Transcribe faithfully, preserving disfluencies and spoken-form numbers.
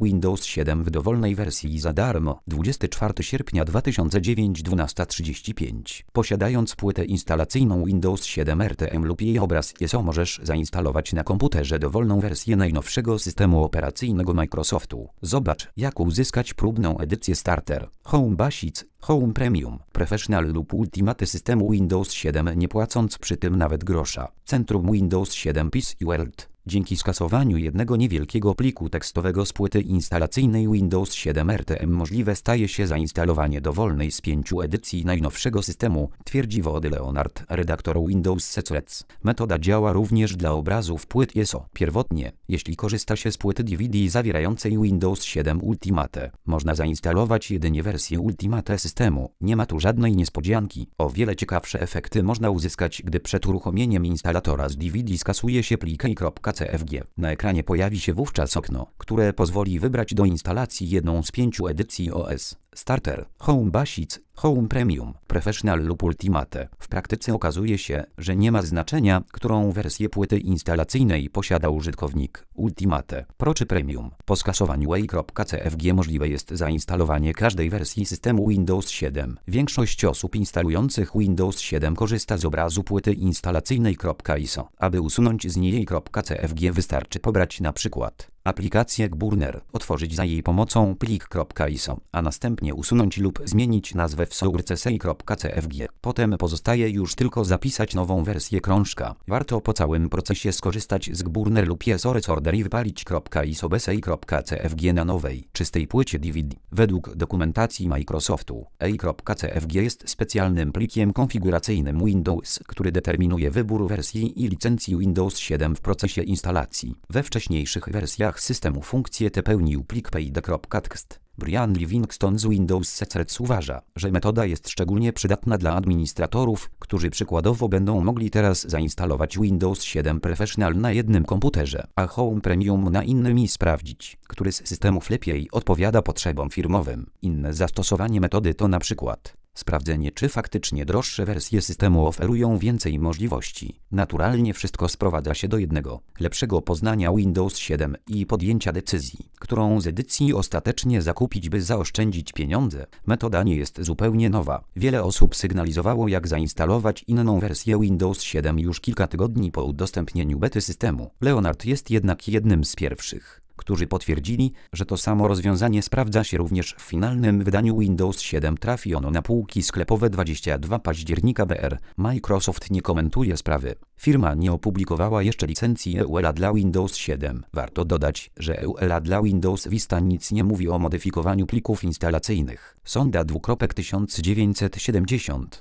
Windows siedem w dowolnej wersji za darmo. dwudziestego czwartego sierpnia dwa tysiące dziewiątego, dwunasta trzydzieści pięć. Posiadając płytę instalacyjną Windows siedem R T M lub jej obraz I S O możesz zainstalować na komputerze dowolną wersję najnowszego systemu operacyjnego Microsoftu. Zobacz, jak uzyskać próbną edycję Starter, Home Basic, Home Premium, Professional lub Ultimate systemu Windows siedem nie płacąc przy tym nawet grosza. Centrum Windows siedem P C World. Dzięki skasowaniu jednego niewielkiego pliku tekstowego z płyty instalacyjnej Windows siedem R T M możliwe staje się zainstalowanie dowolnej z pięciu edycji najnowszego systemu, twierdzi Wody Leonard, redaktor Windows Secrets. Metoda działa również dla obrazów płyt I S O. Pierwotnie, jeśli korzysta się z płyty D V D zawierającej Windows siedem Ultimate, można zainstalować jedynie wersję Ultimate systemu. Nie ma tu żadnej niespodzianki. O wiele ciekawsze efekty można uzyskać, gdy przed uruchomieniem instalatora z D V D skasuje się plik .cfg. Na ekranie pojawi się wówczas okno, które pozwoli wybrać do instalacji jedną z pięciu edycji O S. Starter, Home Basic, Home Premium, Professional lub Ultimate. W praktyce okazuje się, że nie ma znaczenia, którą wersję płyty instalacyjnej posiada użytkownik. Ultimate, Pro czy Premium. Po skasowaniu A.cfg możliwe jest zainstalowanie każdej wersji systemu Windows siedem. Większość osób instalujących Windows siedem korzysta z obrazu płyty instalacyjnej I S O. Aby usunąć z niej A.cfg wystarczy pobrać na przykład aplikację Gburner, otworzyć za jej pomocą plik .I S O, a następnie usunąć lub zmienić nazwę w source .cfg. Potem pozostaje już tylko zapisać nową wersję krążka. Warto po całym procesie skorzystać z Gburner lub Source Order i wypalić .I S O bez A.cfg na nowej, czystej płycie D V D. Według dokumentacji Microsoftu, A.cfg jest specjalnym plikiem konfiguracyjnym Windows, który determinuje wybór wersji i licencji Windows siedem w procesie instalacji. We wcześniejszych wersjach systemu funkcję tę pełnił plik pid.txt. Brian Livingston z Windows Secrets uważa, że metoda jest szczególnie przydatna dla administratorów, którzy przykładowo będą mogli teraz zainstalować Windows siedem Professional na jednym komputerze, a Home Premium na innym i sprawdzić, który z systemów lepiej odpowiada potrzebom firmowym. Inne zastosowanie metody to na przykład sprawdzenie, czy faktycznie droższe wersje systemu oferują więcej możliwości. Naturalnie wszystko sprowadza się do jednego: lepszego poznania Windows siedem i podjęcia decyzji, którą z edycji ostatecznie zakupić, by zaoszczędzić pieniądze. Metoda nie jest zupełnie nowa. Wiele osób sygnalizowało, jak zainstalować inną wersję Windows siedem już kilka tygodni po udostępnieniu bety systemu. Leonard jest jednak jednym z pierwszych, którzy potwierdzili, że to samo rozwiązanie sprawdza się również w finalnym wydaniu Windows siedem. Trafi ono na półki sklepowe dwudziestego drugiego października B R. Microsoft nie komentuje sprawy. Firma nie opublikowała jeszcze licencji E U L A dla Windows siedem. Warto dodać, że E U L A dla Windows Vista nic nie mówi o modyfikowaniu plików instalacyjnych. Sonda tysiąc dziewięćset siedemdziesiąt.